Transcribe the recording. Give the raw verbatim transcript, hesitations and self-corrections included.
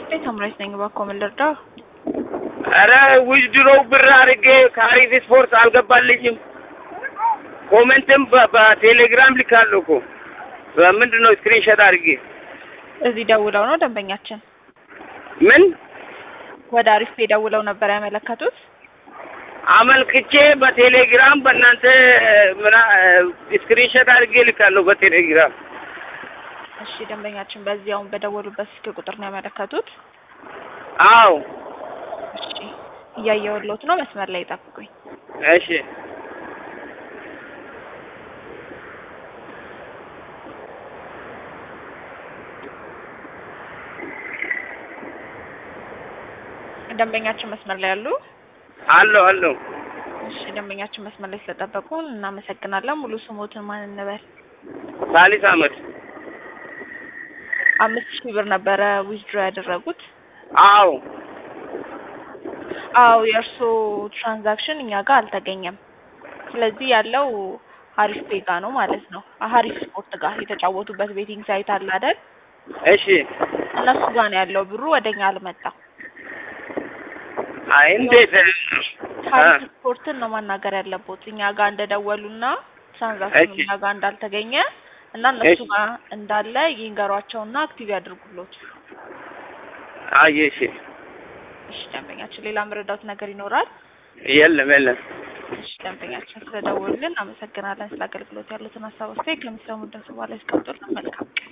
ቤት አምራች ነኝ ባኮ መልርዳ አረ ዊዝድሮ ብር አድርጌ ከአሪፍ ስፖርት አልገባልኝም። ኮሜንትም በቴሌግራም ልካለሁ እኮ በምንድነው ስክሪንሾት አድርጌ እዚህ ደውለው ነው ደንበኛችን ምን ወደ አሪፍ ደውለው ነበር ያመለከቱት። አመልክቼ በቴሌግራም በእናንተ ምና ስክሪንሾት አድርጌ ልካለሁ በቴሌግራም። እሺ ደንበኛችን በዚያው በደወሉበት ስልክ ቁጥር ነው ያመለከቱት? አዎ። እሺ እያየሁልዎት ነው፣ መስመር ላይ ጠብቁኝ። እሺ ደንበኛችን መስመር ላይ አሉ? አሎ አሎ። እሺ ደንበኛችን መስመር ላይ ስለጠበቁን እናመሰግናለን። ሙሉ ስሞትን ማን እንበል? ሳሊስ አህመድ። አምስት ሺህ ብር ነበረ ዊዝድሮ ያደረጉት? አዎ አዎ የእርሶ ትራንዛክሽን እኛ ጋር አልተገኘም። ስለዚህ ያለው ሀሪፍ ፔጋ ነው ማለት ነው። ሀሪፍ ስፖርት ጋር የተጫወቱበት ቤቲንግ ሳይት አለ አይደል? እሺ እነሱ ጋር ነው ያለው፣ ብሩ ወደኛ አልመጣም። አይ እንዴት ሀሪፍ ስፖርትን ነው ማናገር ያለቦት። እኛ ጋር እንደደወሉና ትራንዛክሽኑ እኛ ጋር እንዳልተገኘ እና እነሱ ጋር እንዳለ ይንገሯቸውና አክቲቭ ያድርጉልዎት። አይ እሺ እሺ ደንበኛችን ሌላ መረዳት ነገር ይኖራል? የለም የለም። እሺ ደንበኛችን ስለደወሉልን አመሰግናለን። ስለ አገልግሎት ያሉትን ሀሳብ አስተያየት ከሚሰሙ ድምጽ በኋላ ይስቀጥሉ። መልካም